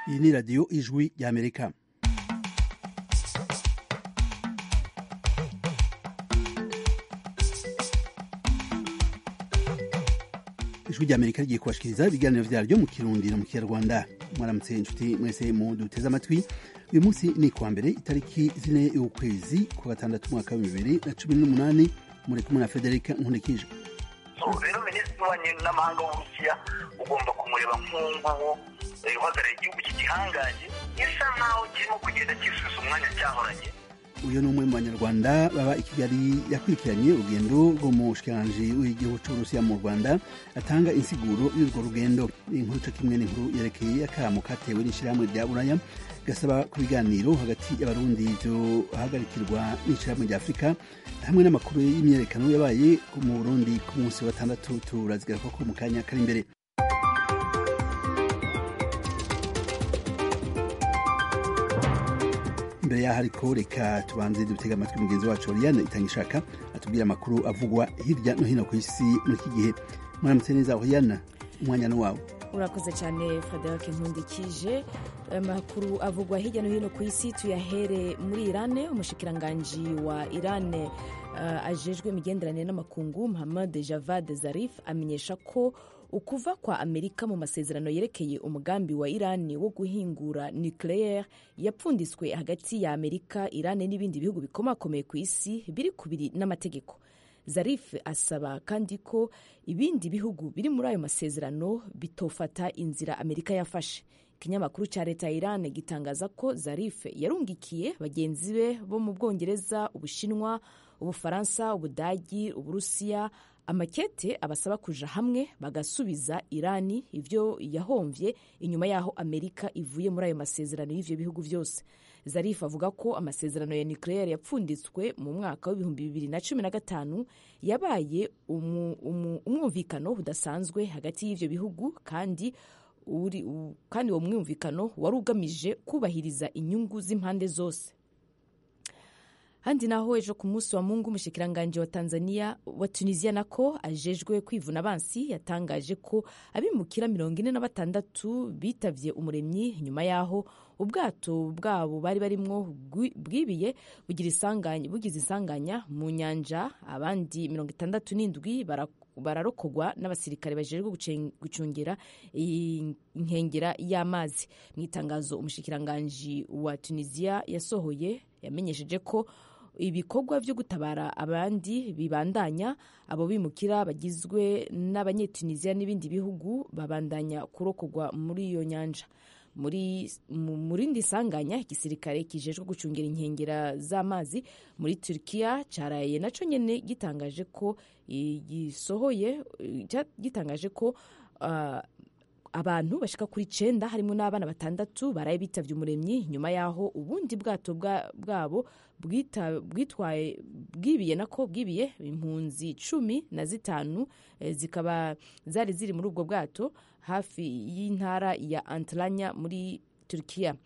Iyi ni radiyo ijwi ry'Amerika. Ijwi ry'Amerika rigiye kubashikiriza ibiganiro vyaryo mu Kirundi no mu Kinyarwanda. Mwaramutse inshuti mwese muduteze amatwi. Uyu munsi ni kuwa mbere itariki 4 y'ukwezi kwa gatandatu mwaka wa 2018. Muri kumwe na Frederic Nkundikije. Rero minisitiri w'ububanyi n'amahanga w'Uburusiya ugomba kumureba nk'uwo uhagarariye igihugu cy'igihangange gisa naho kirimo kugenda cyisubiza umwanya cyahoranye. Uyu ni umwe mu banyarwanda baba i Kigali yakurikiranye urugendo rw'umushikiranganji w'igihugu cy'Uburusiya mu Rwanda atanga insiguro y'urwo rugendo. Inkuru co kimwe n'inkuru yerekeye akamo katewe n'ishirahamwe rya Buraya gasaba ku biganiro hagati y'abarundi byo hagarikirwa n'ishirahamwe rya Afurika hamwe n'amakuru y'imyerekano yabaye mu Burundi ku munsi wa gatandatu. Turazigaruka ko mu kanya kari imbere. Imbere yaho ariko reka tubanze dutega amatwi mugenzi wacu Oriane Itangishaka atubwira amakuru avugwa hirya no hino ku isi muri iki gihe. Mwaramutse neza Oriane, umwanya ni wawe. Urakoze cyane Frederic Nkundikije. Amakuru avugwa hirya no hino ku isi tuyahere muri Irane. Umushikiranganji wa Irane ajejwe imigenderanire n'amakungu Mohammad Javad Zarif amenyesha ko ukuva kwa Amerika mu masezerano yerekeye umugambi wa Irani wo guhingura nucleaire yapfunditswe hagati ya Amerika, Irani n'ibindi bihugu bikomakomeye ku isi biri kubiri n'amategeko. Zarif asaba kandi ko ibindi bihugu biri muri ayo masezerano bitofata inzira Amerika yafashe. Ikinyamakuru cya leta ya Iran gitangaza ko Zarif yarungikiye bagenzi be bo mu Bwongereza, Ubushinwa, Ubufaransa, Ubudagi, Uburusiya amakete abasaba kuja hamwe bagasubiza Irani ivyo yahomvye inyuma yaho Amerika ivuye muri ayo masezerano y'ivyo bihugu vyose. Zarif avuga ko amasezerano ya nucleaire yapfunditswe mu mwaka wa 2015 yabaye umwumvikano budasanzwe hagati y'ivyo bihugu kandi uwo mwumvikano wari ugamije kubahiriza inyungu z'impande zose. Handi naho ejo ku munsi wa Mungu umushikiranganji wa Tunisia nako ajejwe kwivuna abansi yatangaje ko abimukira 46 bitavye umuremyi nyuma yaho ubwato bwabo bari barimwo bwibiye bugize isanganya mu nyanja. Abandi 67 bararokogwa n'abasirikare bajejwe gucungera inkengera y'amazi. Mu itangazo umushikiranganji wa Tunisia yasohoye yamenyesheje ko ibikorwa byo gutabara abandi bibandanya. Abo bimukira bagizwe n'abanyetunisia n'ibindi bihugu babandanya kurokogwa muri iyo nyanja. Muri ndi sanganya igisirikare kijejwe gucungera inkengera z'amazi muri Turkiya caraye naco nyene gitangaje ko abantu bashika kuri 9 harimo n'abana 6 baraye bitavye umuremyi nyuma yaho ubundi bwato bwabo bwibiye impunzi 15 zikaba zari ziri muri ubwo bwato hafi y'intara ya Antalya muri Turkiya.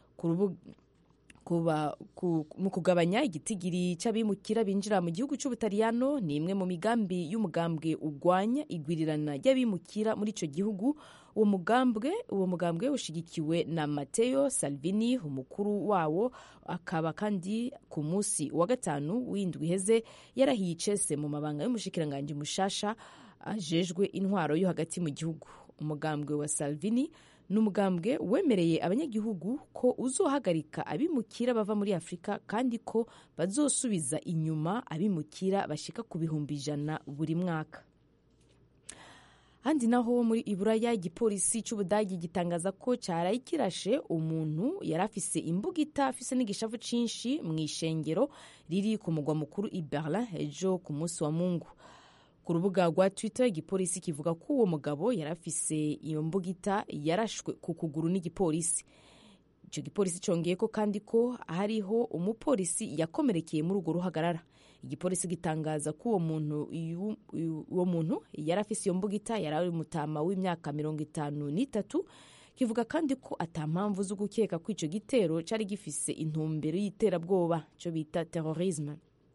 Mu kugabanya igitigiri c'abimukira binjira mu gihugu c'Ubutaliyano ni imwe mu migambi y'umugambwe ugwanya igwirirana ry'abimukira muri ico gihugu. Uwo mugambwe ushigikiwe na Matteo Salvini, umukuru wawo, akaba kandi ku munsi wa gatanu w'indwi heze yarahiye icese mu mabanga y'umushikiranganji mushasha ajejwe intwaro yo hagati mu gihugu. Umugambwe wa Salvini n'umugambwe wemereye abanyagihugu ko uzohagarika abimukira bava muri Afrika kandi ko bazosubiza inyuma abimukira bashika ku 100 buri mwaka. Handi naho muri Iburaya igipolisi c'Ubudagi gitangaza ko caraye kirashe umuntu yarafise imbugita afise n'igishavu cinshi mu ishengero riri ku mugwa mukuru i Berlin ejo ku munsi wa Mungu. Ku rubuga rwa Twitter igipolisi kivuga ko uwo mugabo yarafise iyo mbugita yarashwe ku kuguru n'igipolisi. Ico gipolisi congeye ko kandi ko hariho umupolisi yakomerekeye muri urwo ruhagarara. Igipolisi gitangaza ko uwo muntu yarafise iyo mbugita yarari mutama w'imyaka 53. Kivuga kandi ko atampamvu zo gukeka ko ico gitero cari gifise intumbero y'iterabwoba cyo bita terrorisme.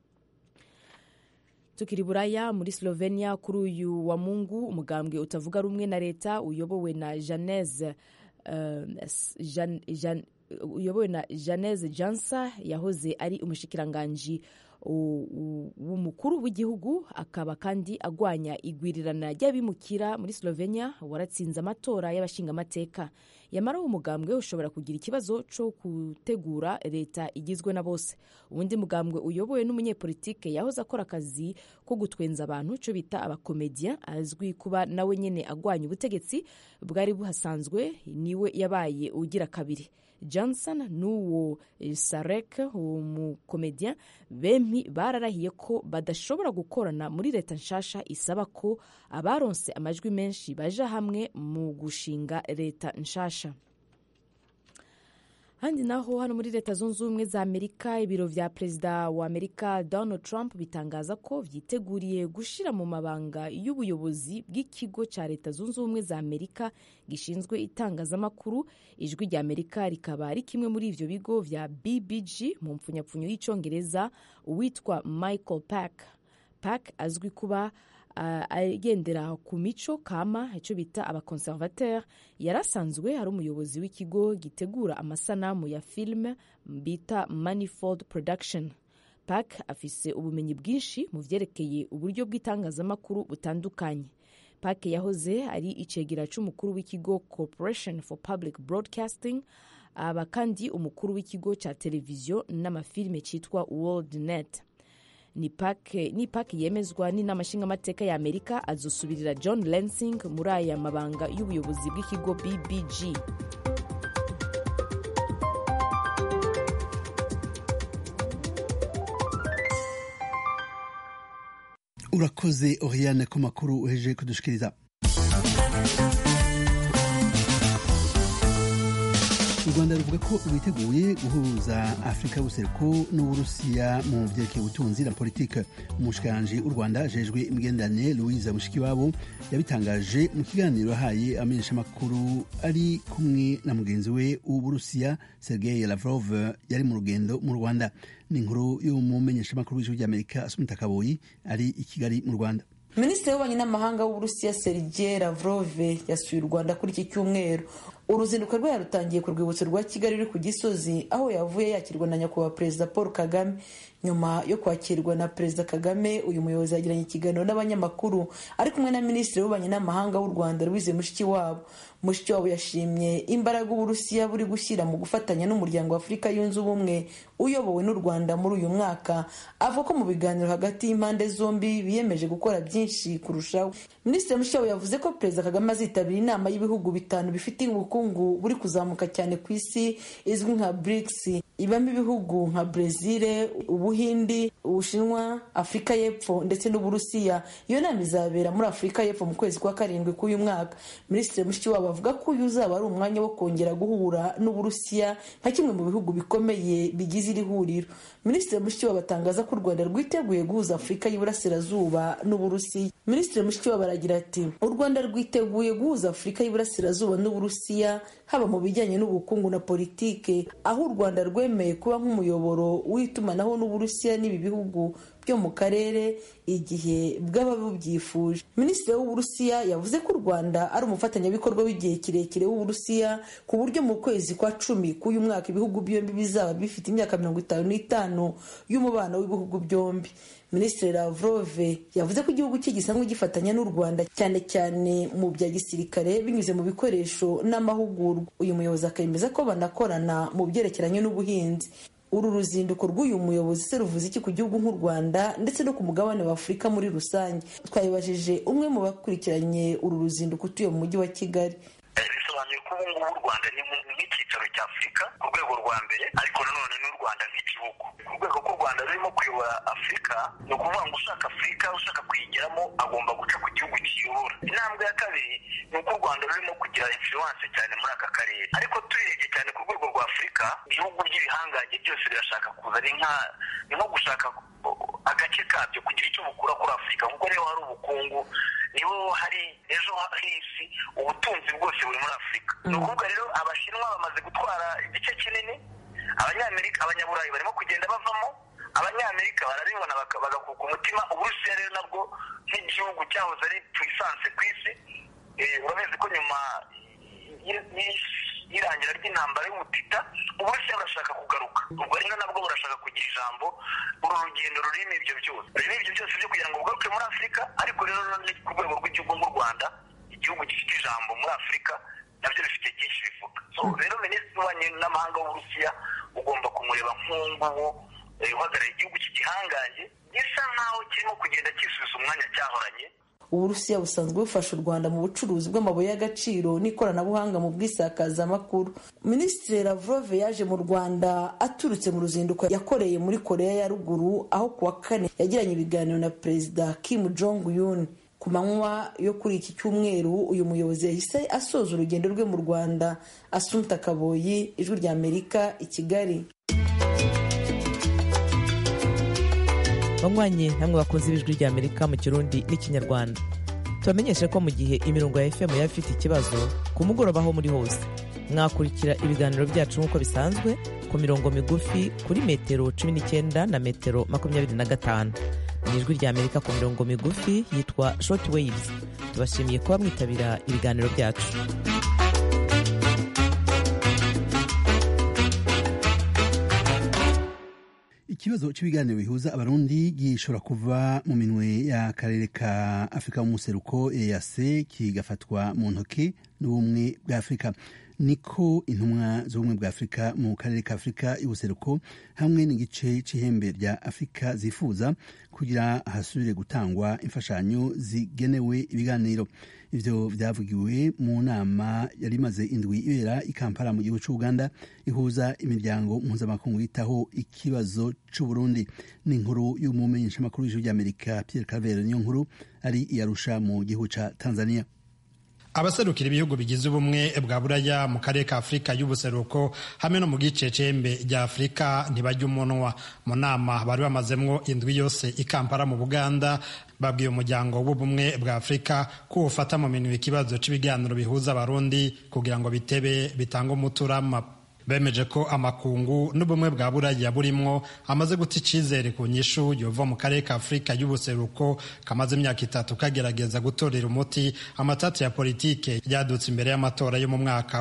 Tukiri Buraya muri Slovenia kuri uyu wa Mungu umugambwe utavuga rumwe na leta uyobowe na Janez uyobowe na Janez Jansa yahoze ari umushikiranganji w'umukuru w'igihugu, akaba kandi agwanya igwirirana ry'abimukira muri Slovenia, waratsinze amatora y'abashingamateka. Yamara umugambwe ushobora kugira ikibazo cyo gutegura leta igizwe na bose. Uwundi mugambwe uyobowe n'umunyepolitike yahoze akora akazi ko gutwenza abantu, cyo bita abakomedia, azwi kuba nawe nyene agwanya ubutegetsi bwari buhasanzwe, niwe yabaye ugira kabiri. Johnson n'uwo Sarek umukomedia bempi bararahiye ko badashobora gukorana muri leta nshasha isaba ko abaronse amajwi menshi baja hamwe mu gushinga leta nshasha. Handi naho hano muri leta zunze ubumwe za Amerika, ibiro vya perezida wa Amerika Donald Trump bitangaza ko vyiteguriye gushira mu mabanga y'ubuyobozi bw'ikigo ca leta zunze ubumwe za Amerika gishinzwe itangazamakuru. Ijwi rya Amerika rikaba ari kimwe muri ivyo bigo vya BBG mu mpfunyapfunyo y'icongereza. Uwitwa Michael Pack azwi kuba agendera ku mico kama, icyo bita abakonservateur, yarasanzwe ari umuyobozi w'ikigo gitegura amasanamu ya filime bita Manifold Production. Pack afise ubumenyi bwinshi mu vyerekeye uburyo bw'itangazamakuru butandukanye. Pack yahoze ari icegera c'umukuru w'ikigo Corporation for Public Broadcasting, aba kandi umukuru w'ikigo ca televiziyo n'amafilime citwa WorldNet. Ni Pack yemezwa n'inama nshingamateka ya Amerika, azosubirira John Lansing muri aya mabanga y'ubuyobozi bw'ikigo BBG. Urakoze Oriane ku makuru uheje kudushikiriza. U Rwanda ruvuga ko rwiteguye guhuza Afrika y'ubuseruko n'Uburusiya mu vyerekeye ubutunzi na politike. Umushikiranganji w'u Rwanda ajejwe imigenderanire Louise Mushikiwabo yabitangaje mu kiganiro yahaye amenyeshamakuru ari kumwe na mugenzi we w'Uburusiya Sergei Lavrov yari mu rugendo mu Rwanda. Ni inkuru y'umumenyeshamakuru w'ijwi ry'Amerika Asumta Kaboyi ari i Kigali mu Rwanda. Minisitiri w'ububanyi n'amahanga w'Uburusiya Sergei Lavrov yasuye u Rwanda kuri iki cyumweru. Uruzinduko rwe yarutangiye ku rwibutso rwa Kigali ruri ku Gisozi, aho yavuye yakirwa na nyakubahwa Perezida Paul Kagame. Nyuma yo kwakirwa na Perezida Kagame, uyu muyobozi yagiranye ikiganiro n'abanyamakuru ari kumwe na Minisitiri w'ububanyi n'amahanga w'u Rwanda Louise Mushikiwabo. Mushikiwabo yashimye imbaraga Uburusiya buri gushyira mu gufatanya n'umuryango wa Afurika yunze ubumwe uyobowe n'u Rwanda muri uyu mwaka. Avuga ko mu biganiro hagati y'impande zombi biyemeje gukora byinshi kurushaho. Minisitiri Mushikiwabo yavuze ko Perezida Kagame azitabira inama y'ibihugu bitanu bifite ubukungu buri kuzamuka cyane ku isi izwi nka BRICS, ibamo ibihugu nka Brazil, Ubuhindi, Ubushinwa, Afurika y'Epfo ndetse n'Uburusiya. Iyo nama izabera muri Afurika y'Epfo mu kwezi kwa karindwi k'uyu mwaka. Minisitiri Mushikiwabo avuga ko uyu uzaba ari umwanya wo kongera guhura n'Uburusiya nka kimwe mu bihugu bikomeye bigize iri huriro. Minisitiri Mushikiwabo atangaza ko u Rwanda rwiteguye guhuza Afurika y'Iburasirazuba n'Uburusiya. Minisitiri Mushikiwabo aragira ati, u Rwanda rwiteguye guhuza Afurika y'Iburasirazuba n'Uburusiya haba mu bijyanye n'ubukungu na politike, aho u Rwanda rwemeye kuba nk'umuyoboro w'itumanaho n'Uburusiya n'ibi bihugu byo mu karere igihe bwaba bubyifuje. Minisitiri w'Uburusiya yavuze ko u Rwanda ari umufatanyabikorwa w'igihe kirekire w'Uburusiya, ku buryo mu kwezi kwa 10 k'uyu mwaka ibihugu byombi bizaba bifite imyaka 55 y'umubano w'ibihugu byombi. Minisitiri Lavrov yavuze ko igihugu cye gisanzwe gifatanya n'u Rwanda cyane cyane mu bya gisirikare binyuze mu bikoresho n'amahugurwa. Uyu muyobozi akemeza ko banakorana mu byerekeranye n'ubuhinzi. Uru ruzinduko rw'uyu muyobozi se ruvuze iki ku gihugu nk'u Rwanda ndetse no ku mugabane wa Afurika muri rusange? Twabibajije umwe mu bakurikiranye uru ruzinduko utuye mu mujyi wa Kigali. Bisobanuye ko ubu ngubu u Rwanda ni nk'icyicaro cya Afurika ku rwego rwa mbere, ariko nanone n'u Rwanda nk'igihugu ku rwego ko u Rwanda rurimo kuyobora Afurika. Ni ukuvuga ngo ushaka Afurika, ushaka kuyigeramo agomba guca ku gihugu kiyobora. Intambwe ya kabiri ni uko u Rwanda rurimo kugira influence cyane muri aka karere, ariko turebye cyane ku rwego rwa Afurika ibihugu by'ibihangange byose birashaka kuza, ni nko gushaka agace kabyo kugira icyo bukura kuri Afurika, kuko niho hari ubukungu, niho hari ejo h'isi, ubutunzi bwose buri muri Afurika. Ni ukuvuga rero Abashinwa bamaze gutwara igice kinini, Abanyamerika, Abanyaburayi barimo kugenda bavamo, Abanyamerika barabibona bagakuka umutima. Uburusiya rero nabwo nk'igihugu cyahoze ari puissance ku isi, urabizi ko nyuma y'irangira ry'intambara y'umutita uburusiya burashaka kugaruka, ubwo rero nabwo burashaka kugira ijambo. Uru rugendo rurimo ibyo byose byo kugira ngo bugaruke muri Afurika, ariko rero ku rwego rw'igihugu nk'u Rwanda, igihugu gifite ijambo muri Afurika, nabyo bifite byinshi bivuga. So rero minisitiri w'ububanyi n'amahanga w'Uburusiya ugomba kumureba nk'uwo uhagarariye igihugu cy'igihangange gisa nkaho kirimo kugenda cyisubiza umwanya cyahoranye. Uburusiya busanzwe bufasha u Rwanda mu bucuruzi bw'amabuye y'agaciro n'ikoranabuhanga mu bwisakazamakuru. Minisitiri Lavrov yaje mu Rwanda aturutse mu ruzinduko yakoreye muri Korea ya Ruguru, aho kuwa kane yagiranye ibiganiro na Perezida Kim Jong Un. Ku manywa yo kuri iki cyumweru uyu muyobozi yahise asoza urugendo rwe mu Rwanda. Assumpta Kaboyi, Ijwi rya Amerika, i Kigali. banywanyi namwe bakunze ibijwi rya Amerika mu Kirundi n'Ikinyarwanda, tubamenyeshe ko mu gihe imirongo ya FM yaba ifite ikibazo, ku mugoroba aho muri hose mwakurikira ibiganiro byacu nk'uko bisanzwe ku mirongo migufi kuri metero 19 na metero 25. Mu Ijwi rya Amerika ku mirongo migufi yitwa short waves. Tubashimiye kuba mwitabira ibiganiro byacu. Ikibazo cy'ibiganiro bihuza abarundi gishobora kuva mu minwe y'akarere ka Afurika y'umuseruko EAC kigafatwa mu ntoki n'ubumwe bwa Afurika. Niko intumwa z'ubumwe bwa Afurika mu karere ka Afurika y'ubuseruko hamwe n'igice c'ihembe rya Afurika zifuza kugira hasubire gutangwa imfashanyo zigenewe ibiganiro. Ivyo vyavugiwe mu nama yari imaze indwi ibera i Kampala mu gihugu c'Uganda ihuza imiryango mpuzamakungu yitaho ikibazo c'Uburundi. Ni inkuru y'umumenyeshamakuru w'Ijwi ry'Amerika Pierre Claver niyo nkuru ari i Arusha mu gihugu ca Tanzania. Abaserukira ibihugu bigize ubumwe bwa Buraya mu karere ka Afurika y'ubuseruko hamwe no mu gice c'ihembe rya Afurika ntibajya umunwa. Mu nama bari bamazemwo indwi yose i Kampala mu Buganda babwiye umuryango w'ubumwe bwa Afurika ko ufata mu minwe ikibazo c'ibiganiro bihuza abarundi kugira ngo bitebe bitanga umuturama. Bemeje ko amakungu n'ubumwe bwa Buraya burimwo amaze guta icizere ku nyishu yova mu karere ka Afurika y'ubuseruko kamaze imyaka 3 kagerageza gutorera umuti amatati ya politike yadutse imbere y'amatora yo mu mwaka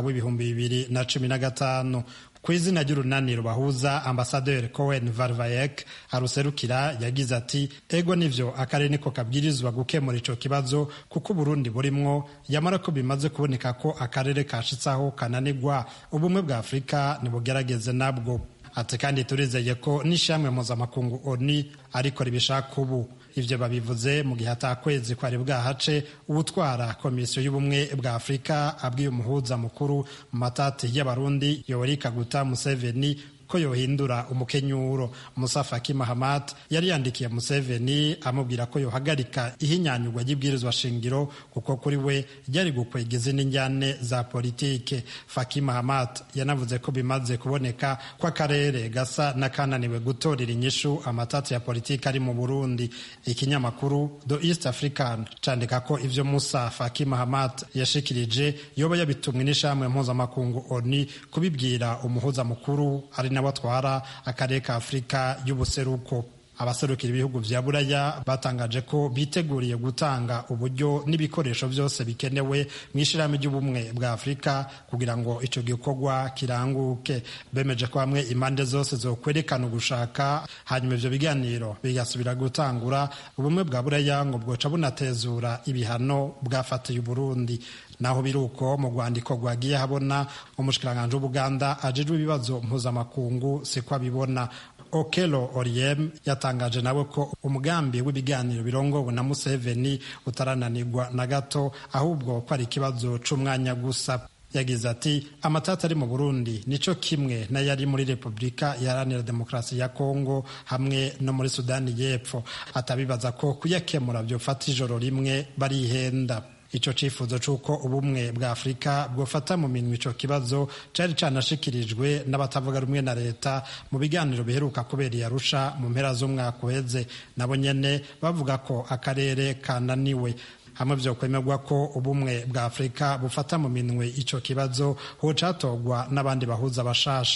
w'2015. Kw'izina ry'urunani rubahuza Ambasaderi Cohen Varvayek aruserukira yagize ati ego nivyo akarere niko kabwirizwa gukemura ico kibazo kuko Burundi burimwo, yamara ko bimaze kuboneka ko akarere kashitsaho kananirwa ubumwe bwa Afurika nibugerageze nabwo. Ati kandi turizeye ko n'ishamwe mpuzamakungu ONU ariko ribishaka ubu. Ivyo babivuze mu gihe atakwezi kwari bwahace ubutwara komisiyo y'ubumwe bwa Afurika abwiye umuhuza mukuru mu matati y'abarundi Yoweri Kaguta Museveni ko yohindura umukenyuro. Musa Faki Mahamat yari yandikiye Museveni amubwira ko yohagarika ihinyanyurwa ry'ibwirizwa shingiro kuko kuri we ryari gukwegeza n'injyane za politike. Faki Mahamat yanavuze ko bimaze kuboneka ko akarere gasa nakananiwe gutorera inyishu amatati ya politike ari mu Burundi. Ikinyamakuru The East African candika ko ivyo Musa Faki Mahamat yashikirije yoba yabitumwe n'ishamwe mpuzamakungu ONU kubibwira umuhuza mukuru ari n'abatwara akarere ka Afurika y'ubuseruko. Abaserukira ibihugu vya Buraya batangaje ko biteguriye gutanga uburyo n'ibikoresho byose bikenewe mw'ishirahamwe ry'ubumwe bwa Afurika kugira ngo ico gikorwa kiranguke. Bemeje ko hamwe impande zose zokwerekana ugushaka hanyuma ivyo biganiro bigasubira gutangura, ubumwe bwa Buraya ngo bwoca bunatezura ibihano bwafatiye Burundi. Naho biruko mu rwandiko rwagiye habona umushikiranganje w'Ubuganda ajejwe ibibazo mpuzamakungu sikwa bibona. Okello Oryem yatangaje nawe ko umugambi w'ibiganiro birongowe na Museveni utarananirwa na gato, ahubwo ko ari ikibazo c'umwanya gusa. Yagize ati amatata ari mu Burundi nico kimwe na yari muri Republika Iharanira Demokarasi ya Kongo hamwe no muri Sudani y'Epfo. Atabibaza ko kuyakemura byofata ijoro rimwe barihenda. Ico cifuzo c'uko ubumwe bwa Afurika bwofata mu minwe ico kibazo cari canashikirijwe n'abatavuga rumwe na leta mu biganiro biheruka kubera i Arusha mu mpera z'umwaka uheze. Nabo nyene bavuga ko akarere kananiwe. Hamwe vyokwemerwa ko ubumwe bwa Afurika bufata mu minwe ico kibazo hocatogwa n'abandi bahuza bashasha.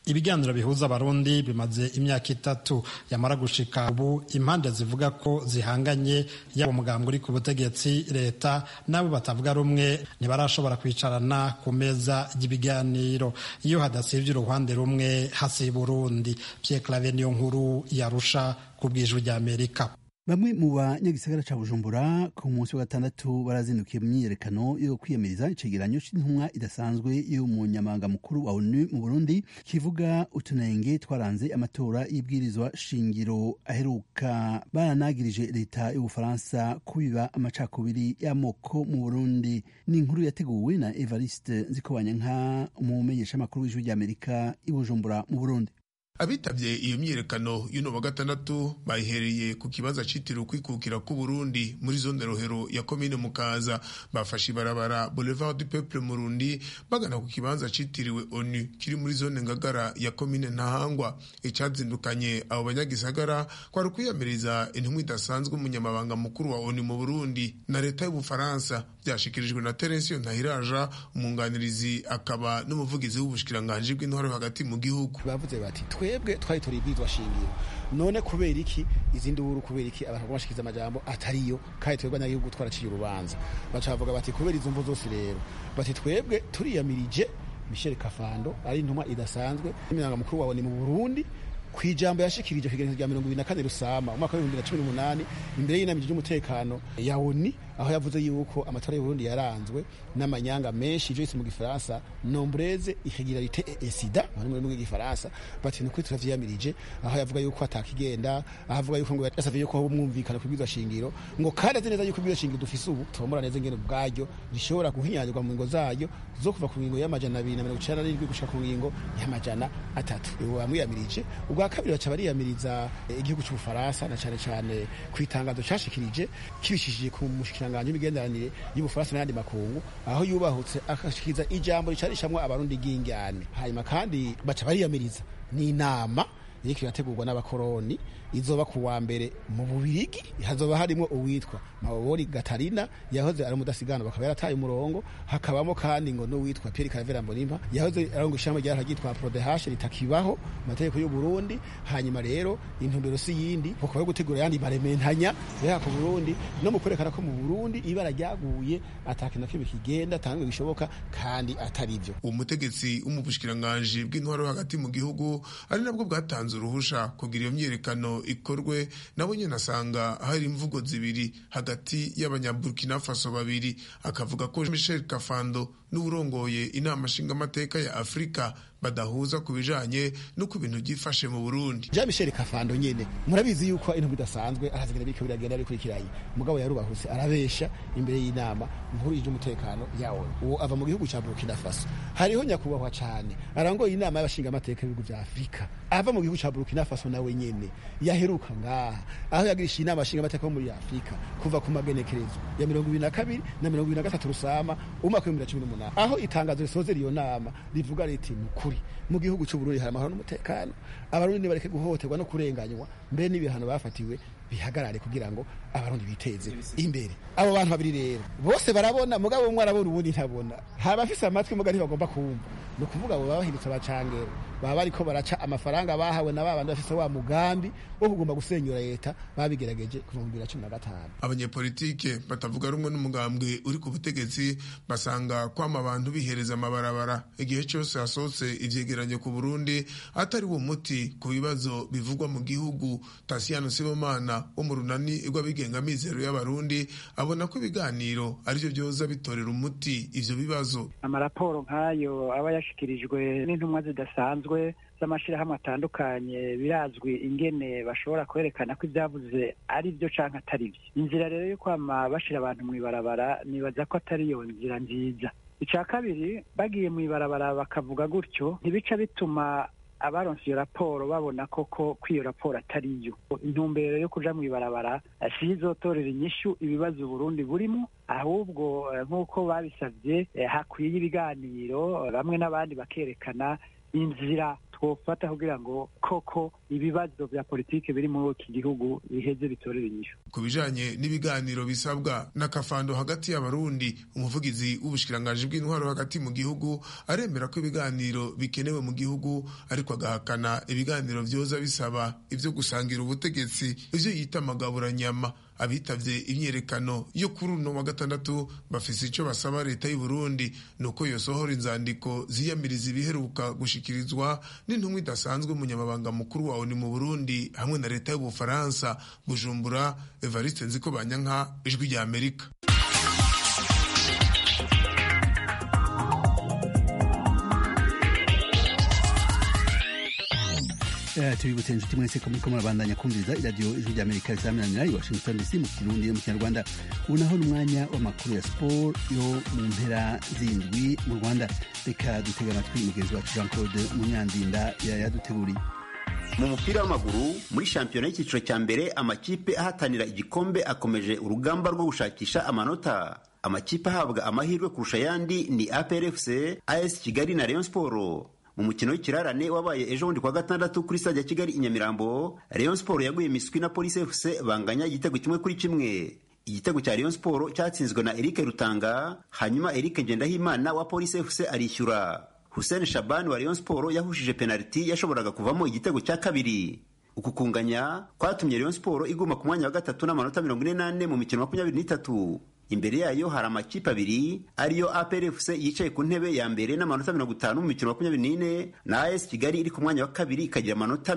ibiganiro bihuza abarundi bimaze imyaka 3 yamara gushika ubu impande zivuga ko zihanganye yaba umugambwe uri ku butegetsi leta nabo batavuga rumwe ntibarashobora kwicarana ku meza y'ibiganiro iyo hadasivye uruhande rumwe hasiba Burundi. Pierre Claver niyo nkuru yarusha ku bw'ijwi rya Amerika. Bamwe mu banyagisagara ca Bujumbura ku munsi wa gatandatu barazindukiye mu myiyerekano yo kwiyamiriza icegeranyo c'intumwa idasanzwe y'umunyamabanga mukuru wa ONU mu Burundi kivuga utunenge twaranze amatora y'ibwirizwa shingiro aheruka. Baranagirije leta y'Ubufaransa kubiba amacakubiri y'amoko mu Burundi. Ni inkuru yateguwe na Evariste Nzikobanyanka, umumenyesha makuru w'ijwi rya Amerika i Bujumbura mu Burundi. Abitabye iyo myiyerekano y'uno wa gatandatu bayihereye ku kibazo citiriwe kwikukira ku Burundi muri zone Rohero ya commune Mukaza. Bafashe ibarabara Boulevard du Peuple Murundi bagana ku kibanza citiriwe ONU kiri muri zone Ngagara ya commune Ntahangwa. Icazindukanye abo banyagisagara kwari kwiyamiriza intumwa idasanzwe umunyamabanga mukuru wa ONU mu Burundi na leta y'Ubufaransa. Byashikirijwe na Terence Ntahiraja, umunganirizi akaba n'umuvugizi w'ubushikiranganje bw'intwaro hagati mu gihugu. Bavuze bati twebwe twari turi ibwirizwa shingiro, none kubera iki izindi uru, kubera iki abantu bashikiza amajambo atariyo, kandi twebwe n'agihugu twaraciye urubanza. Bacavuga bati kubera izo mvu zose rero bati twebwe turiyamirije Michel Kafando ari intumwa idasanzwe y'umunyamabanga mukuru wa ONU mu Burundi kwijambo yashikirije kwigerezo rya 24 Rusama umwaka wa 2018 imbere y'inama y'umutekano ya ONU, aho yavuze yuko amatora y'u Burundi yaranzwe n'amanyanga menshi ivyo mu Gifaransa nombreze irrégularité et sida muri mu Gifaransa. Bati nuko turavyiyamirije, aho yavuga yuko atakigenda, ahavuga yuko ngo yasavye yuko umwumvikana kubwirizwa shingiro, ngo kandi neza yuko kubwirizwa shingiro dufise ubu tomora neza ngene bwaryo rishobora guhinyanyirwa mu ngo zayo zo kuva ku ngingo y'amajana 297 gushika ku ngingo y'amajana 3. Uwo amwiyamirije. Ubwa kabiri baca bariyamiriza igihugu cy'Ubufaransa na cyane cyane kwitangazo cyashikirije kibishishije ku mushikiranganje w'imigenderanire y'Ubufaransa n'andi makungu, aho yubahutse akashikiza ijambo ricarishamwe abarundi gingane. Hanyuma kandi baca bariyamiriza ni inama iriko irategurwa n'abakoroni izoba ku wa mbere mu Bubirigi, hazoba harimo uwitwa Mabobori Gatarina yahoze ari mudasigana bakaba yarataye umurongo, hakabamo kandi ngo no witwa Pierre Claver Mbonimpa yahoze arongo ishamba rya hagitwa Prodehash ritakibaho amategeko y'u Burundi. Hanyuma rero intumbero si yindi kuko yo gutegura yandi barementanya ya ku Burundi no mu kwerekana ko mu Burundi ibara ryaguye atakina kibe kigenda tangwe bishoboka kandi atari byo. Umutegetsi umubushikiranganje bw'intwaro hagati mu gihugu ari nabwo bwatanze uruhusha kugira iyo myiyerekano ikorwe, nabo nyene asanga hari imvugo zibiri hagati y'abanyaburkina Faso babiri. Akavuga ko Michel Kafando n'urongoye inama nshingamateka ya Afrika badahuza kubijanye no ku bintu byifashe mu Burundi. Jean Michel Kafando nyene murabizi yuko intu bidasanzwe arazigera biko biragenda bikurikiranye, mugabo yarubahuse arabesha imbere y'inama nkuru y'umutekano yawo. Uwo ava mu gihugu ca Burkina Faso. Hariho nyakubahwa cyane arangoye inama y'abashingamateka y'ibihugu bya Afrika ava mu gihugu ca Burkina Faso nawe nyene yaheruka ngaha aho yagirisha inama y'abashingamateka muri Afrika kuva ku magenekerezo ya 22 na 23 Rusama umwaka wa 2018, aho itangazo risozera iyo nama rivuga riti mukuri mu gihugu cy'u Burundi hari amahoro n'umutekano, abarundi bareke guhohoterwa no kurenganywa, mbere n'ibihano bafatiwe bihagarare kugira ngo abarundi biteze imbere. Abo bantu babiri rero bose barabona, mugabo umwe arabona ubundi ntabona, haba afise amatwi mugabo ntibagomba kumva. No kuvuga abo babahindutse abacangero baba bariko baraca amafaranga bahawe na babandi bafise wa mugambi wo kugomba gusenyura leta babigerageje kuva mu 2015. Abanyepolitike batavuga rumwe n'umugambwe uri ku butegetsi basanga kwama abantu bihereza amabarabara igihe cyose hasotse ivyegeranyo ku Burundi atari wo muti ku bibazo bivugwa mu gihugu. Tasiano Sibomana wo mu runani rw'abigenga mizero y'abarundi abona ko ibiganiro arivyo byoza bitorera umuti ivyo bibazo. Amaraporo nk'ayo aba yashikirijwe n'intumwa zidasanzwe z'amashirahamwe atandukanye birazwi ingene bashobora kwerekana ko ibyavuze ari byo canke atari byo. Inzira rero yo kwama bashira abantu mw'ibarabara nibaza ko atari yo nzira nziza. Ica kabiri bagiye mw'ibarabara bakavuga gutyo ntibica bituma abaronse iyo raporo babona koko ko iyo raporo atari yo. Intumbero yo kuja mw'ibarabara sizotorera inyishu ibibazo Burundi burimo, ahubwo nk'uko babisavye hakwiye ibiganiro bamwe n'abandi bakerekana inzira twofata kugira ngo koko ibibazo vya politike biri muri iki gihugu biheze bitorere inyishu. Ku bijanye n'ibiganiro bisabwa n'akafando hagati y'abarundi, umuvugizi w'ubushikiranganji bw'intwaro hagati mu gihugu aremera ko ibiganiro bikenewe mu gihugu, ariko agahakana ibiganiro vyoza bisaba ivyo gusangira ubutegetsi, ivyo yita amagaburanyama. Abitavye imyerekano yo kuri uno wa gatandatu bafise ico basaba leta y'u Burundi, nuko yosohora inzandiko ziyamiriza ibiheruka gushikirizwa n'intumwa idasanzwe umunyamabanga mukuru wa ONU mu Burundi hamwe na leta y'Ubufaransa. Bujumbura, Evariste Nzikobanyanka, Ijwi rya Amerika. tubibutse inshuti mwese ko muriko murabandanya kumviriza iradiyo Ijwi rya Amerika risamiranyira i Washington DC mu Kirundi no mu Kinyarwanda. Ubu naho n'umwanya w'amakuru ya sport yo mu mpera z'indwi mu Rwanda. Reka dutega amatwi mugenzi wacu Jean Claude Munyandinda yaduteguriye. Mu mupira w'amaguru muri shampiyona y'icyiciro cya mbere, amakipe ahatanira igikombe akomeje urugamba rwo gushakisha amanota. Amakipe ahabwa amahirwe kurusha ayandi ni APR FC, AS Kigali na Rayon Sport. Mu mukino w'ikirarane wabaye ejo bundi kwa gatandatu kuri stade ya Kigali i Nyamirambo, Rayon Sport yaguye miswi na Police FC banganya igitego 1-1. Igitego cya Rayon Sport cyatsinzwe na Eric Rutanga, hanyuma Eric Ngendahimana wa Police FC arishyura. Hussein Shaban wa Rayon Sport yahushije penalty yashoboraga kuvamo igitego cya kabiri. Uku kunganya kwatumye Rayon Sport iguma ku mwanya wa gatatu n'amanota 48 mu mikino 23. Imbere yayo hari amakipe abiri ariyo APR FC yicaye ku ntebe ya mbere n'amanota 50 mu mikino 24 na AS Kigali iri ku mwanya wa kabiri ikagira amanota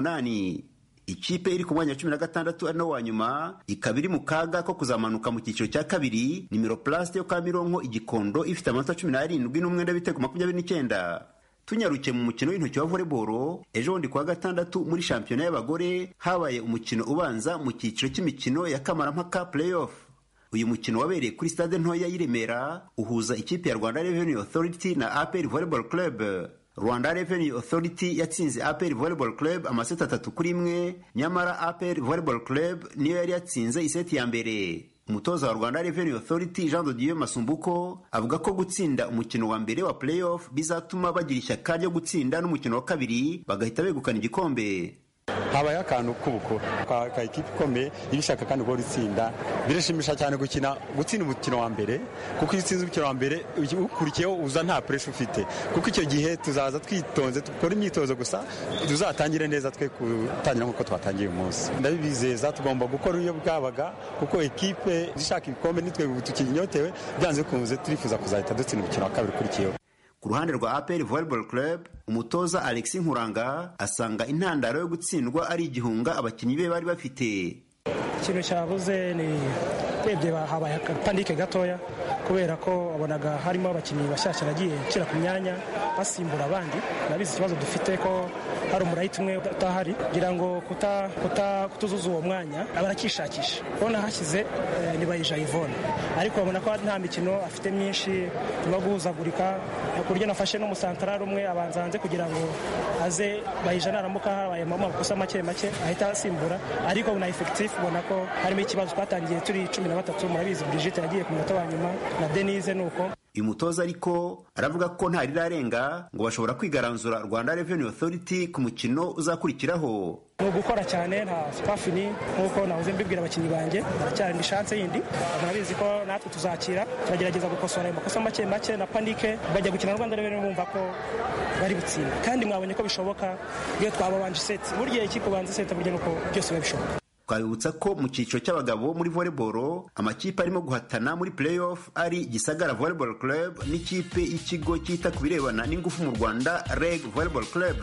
48. Ikipe iri ku mwanya wa 16 ari no wa nyuma ikaba iri mu kaga ko kuzamanuka mu cyiciro cya kabiri ni Miroplast yo Kamironko Igikondo ifite amanota 17 n'umwenda w'ibitego 29. Tunyarukiye mu mukino w'intoki wa volleyball, ejo bundi kwa gatandatu muri shampiyona y'abagore habaye umukino ubanza mu cyiciro cy'imikino ya kamarampaka playoff. Uyu mukino wabereye kuri stade ntoya y'i Remera uhuza ikipe ya Rwanda Revenue Authority na APR Volleyball Club. Rwanda Revenue Authority yatsinze APR Volleyball Club amaseti 3-1, nyamara APR Volleyball Club niyo yari yatsinze iseti ya mbere. Umutoza wa Rwanda Revenue Authority Jean de Dieu Masumbuko avuga ko gutsinda umukino wa mbere wa playoff bizatuma bagira ishyaka ryo gutsinda n'umukino wa kabiri bagahita begukana igikombe. Habaye akantu k'ubukuru ka ikipe ikomeye ibishaka kandi ko ritsinda, birashimisha cyane gutsinda umukino wa mbere, kuko iyo utsinze umukino wa mbere ukurikiyeho uza nta pressure ufite, kuko icyo gihe tuzaza twitonze dukora imyitozo gusa tuzatangire neza twe gutangira nk'uko twatangiye uyu munsi. Ndabibizeza tugomba gukora iyo bwabaga, kuko ikipe zishaka ibikombe nitwe tukinyotewe byanze kunze turifuza kuzahita dutsinda umukino wa kabiri ukurikiyeho. Ku ruhande rwa APR Volleyball Club, umutoza Alexis Nkuranga asanga intandaro yo gutsindwa ari igihunga abakinnyi be bari bafite. Ikintu cyabuze ni twebwe habaye akapandike gatoya, kubera ko wabonaga harimo abakinnyi bashyashya nagiye nshyira ku myanya basimbura abandi. Nabizi ikibazo dufite ko hari umurayiti umwe utahari, kugira ngo kutuzuza uwo mwanya abarakishakisha. Ubona hashyize Nibayija Yvonne, ariko babona ko nta mikino afite myinshi no guhuzagurika, ku buryo nafashe n'umusantarari umwe abanza hanze kugira ngo aze Bayija naramuka habaye amakosa make ahita asimbura, ariko na effective ubona ko harimo ikibazo. Twatangiye turi 13, murabizi Brigitte yagiye ku munota wa nyuma na Denise nuko. Uyu mutoza ariko aravuga ko nta rirarenga ngo bashobora kwigaranzura Rwanda Revenue Authority ku mukino uzakurikiraho. Ni ugukora cyane nta spafini nk'uko nahoze mbibwira abakinnyi banjye, haracyari indi chance yindi. Murabizi ko natwe tuzakira, turagerageza gukosora amakosa make na panike bajya gukina Rwanda Revenue bumva ko bari gutsinda, kandi mwabonye ko bishoboka iyo twababanje set. Burya ikipe ubanza set burya nuko byose biba bishoboka. Twabibutsa ko mu cyiciro cy'abagabo muri volleyball amakipe arimo guhatana muri playoff ari Gisagara Volleyball Club n'ikipe y'ikigo cyita ku birebana n'ingufu mu Rwanda REG Volleyball Club.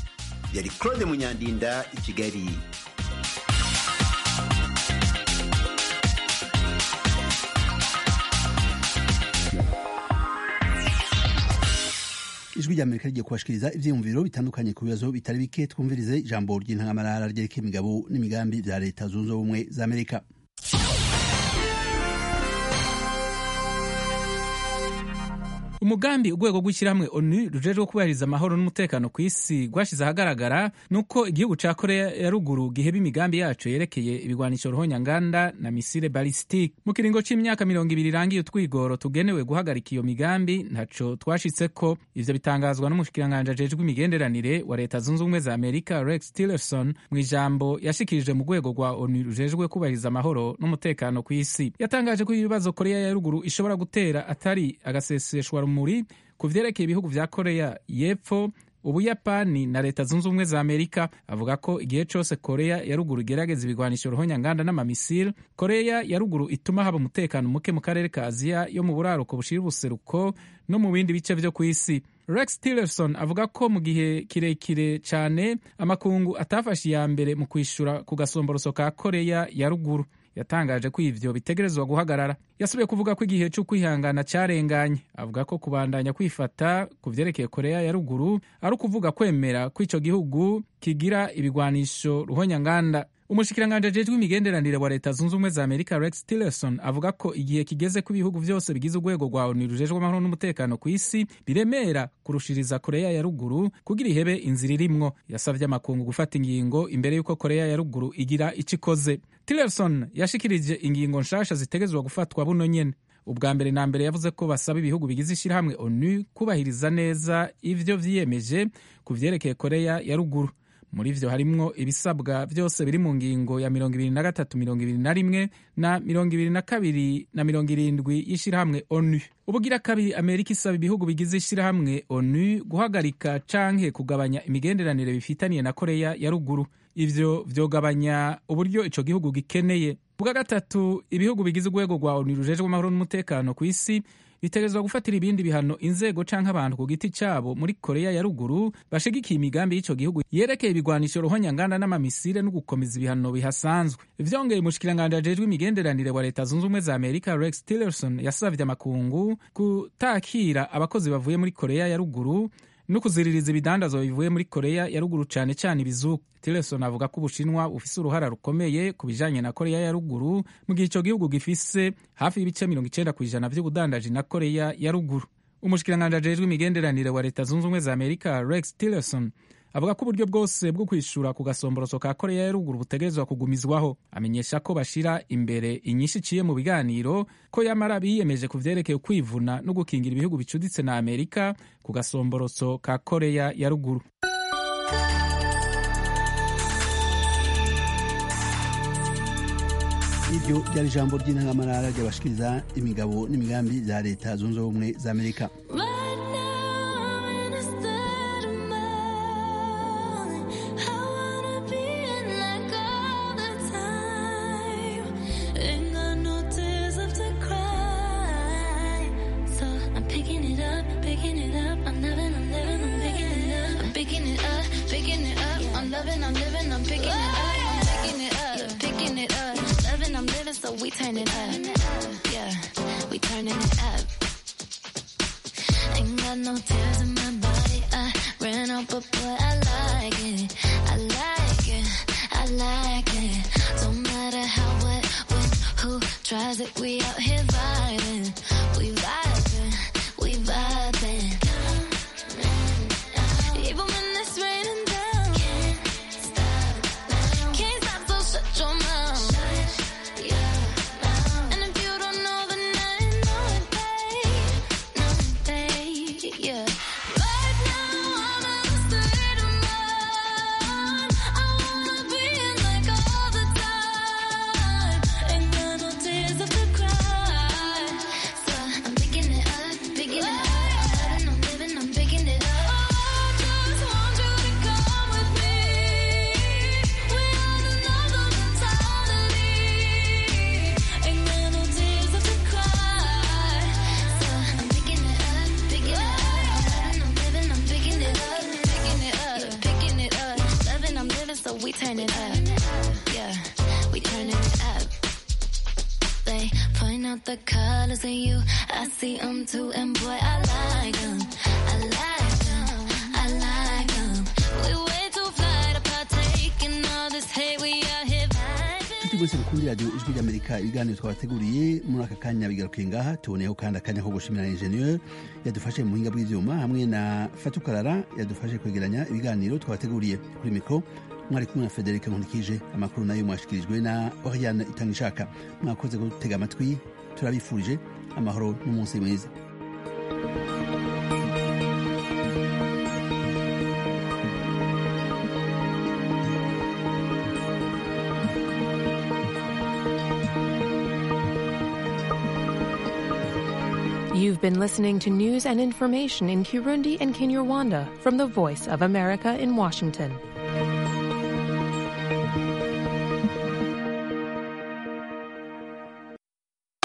Yari Claude Munyandinda i Kigali. Ijwi rya Amerika rigiye kubashikiriza ivyiyumviro bitandukanye ku bibazo bitari bike. Twumvirize ijambo ry'intangamarara ryerekeye imigabo n'imigambi bya Leta Zunze Ubumwe za Amerika. umugambi urwego rw'ishyirahamwe onu rujejwe kubahiriza amahoro n'umutekano ku isi rwashyize ahagaragara nuko igihugu ca korea ya ruguru giheba imigambi yaco yerekeye ibigwanisho ruhonyanganda na misile balistique. Mu kiringo c'imyaka 20 irangiye utwigoro tugenewe guhagarika iyo migambi ntaco twashitseko. Ivyo bitangazwa n'umushikiranganji ajejwe imigenderanire wa leta zunze ubumwe za Amerika Rex Tillerson mu ijambo yashikirije mu rwego rwa onu rujejwe kubahiriza amahoro n'umutekano ku isi. Yatangaje ko ibibazo korea ya ruguru ishobora gutera atari agaseseshwa rumuri ku vyerekeye ibihugu vya korea y'epfo, ubuyapani na leta zunze ubumwe za Amerika. Avuga ko igihe cose korea ya ruguru igerageza ibigwanisho ruhonyanganda n'amamisile, korea ya ruguru ituma haba umutekano muke mu karere ka aziya yo mu buraruko bushira ubuseruko no mu bindi bice vyo ku isi. Rex Tillerson avuga ko mu gihe kirekire cane amakungu atafashe iya mbere mu kwishura ku gasomboroso ka korea ya ruguru. Yatangaje ko ivyo bitegerezwa guhagarara. Yasubiye kuvuga ko igihe cyo kwihangana carenganye. Avuga ko kubandanya kwifata ku vyerekeye korea ya ruguru ari ukuvuga kwemera ko ico gihugu kigira ibigwanisho ruhonyanganda. Umushikiranganji ajejwe imigenderanire wa leta zunze ubumwe za Amerika Rex Tillerson avuga ko igihe kigeze ko ibihugu vyose bigize urwego rwa onu rujejwe amahoro n'umutekano ku isi biremera kurushiriza korea ya ruguru kugira ihebe inzira irimwo. Yasavye amakungu gufata ingingo imbere y'uko korea ya ruguru igira ico ikoze. Tillerson yashikirije ingingo nshasha zitegezwa gufatwa buno nyene. Ubwa mbere na mbere yavuze ko basaba ibihugu bigize ishirahamwe onu kubahiriza neza ivyo vyiyemeje ku vyerekeye korea ya ruguru. Muri vyo harimwo ibisabwa vyose biri mu ngingo ya 23, 21 na 22 na 70 y'ishirahamwe onu. Ubugira kabiri Amerika isaba ibihugu bigize ishirahamwe onu guhagarika canke kugabanya imigenderanire bifitaniye na korea ya ruguru. Ivyo vyogabanya uburyo ico gihugu gikeneye. Ubwa gatatu, ibihugu bigize urwego rwa onu rujejwe amahoro n'umutekano ku isi bitegerezwa gufatira ibindi bihano inzego canke abantu ku giti cabo muri korea ya ruguru bashigikiye imigambi y'ico gihugu yerekeye ibigwanisho ruhonyanganda n'amamisile no gukomeza ibihano bihasanzwe. Vyongeye umushikiranganji ajejwe imigenderanire wa leta zunze ubumwe za Amerika Rex Tillerson yasavye amakungu kutakira abakozi bavuye muri korea ya ruguru no kuziririza ibidandazwa bivuye muri korea ya ruguru cane cane ibizuku. Tillerson avuga ko Ubushinwa bufise uruhara rukomeye ku bijanye na korea ya ruguru mu gihe ico gihugu gifise hafi y'ibice 90% vy'ubudandaji na korea ya ruguru. Umushikiranganji ajejwe imigenderanire wa leta zunze ubumwe za Amerika Rex Tillerson avuga ko uburyo bwose bwo kwishura ku gasomboroso ka korea ya ruguru butegerezwa kugumizwaho. Amenyesha ko bashira imbere inyinshi iciye mu biganiro ko yamara biyemeje ku vyerekeye kwivuna no gukingira ibihugu bicuditse na Amerika ku gasomboroso ka korea ya ruguru. Iryo ryari ijambo ry'intangamarara ry'abashikiriza imigabo n'imigambi za leta zunze ubumwe za Amerika. So we turn it up, yeah, we turning it up. Ain't got no tears in my body, I ran out, but boy, I like it, I like it, I like it. Don't matter how, what, when, who tries it, we out here vibing, we vibing, we vibing. Even when it's raining down, can't stop, so shut your mouth. We turn it up, yeah, we turning it up. They point out the colors in you, I see them too, and boy, I like them, I like them, I like them. We way too fly to partake in all this hate, we out here vibing. inshuti mwese mukundira radiyo ijwi ry'amerika ibiganiro twabateguriye muri aka kanya bigarukiye ngaha tuboneyeho kandi akanya ko gushimira ingenieur yadufashe mu buhinga bw'ivyuma hamwe na fatukarara yadufashe kwegeranya ibiganiro twabateguriye. Kuri mikro mwari kumwe na Frederic Nkundikije, amakuru nayo mwashikirijwe na Oriane Itangishaka. Mwakoze gutega amatwi, turabifurije amahoro n'umunsi mwiza. You've been listening to news and information in Kirundi and Kinyarwanda from the Voice of America in Washington.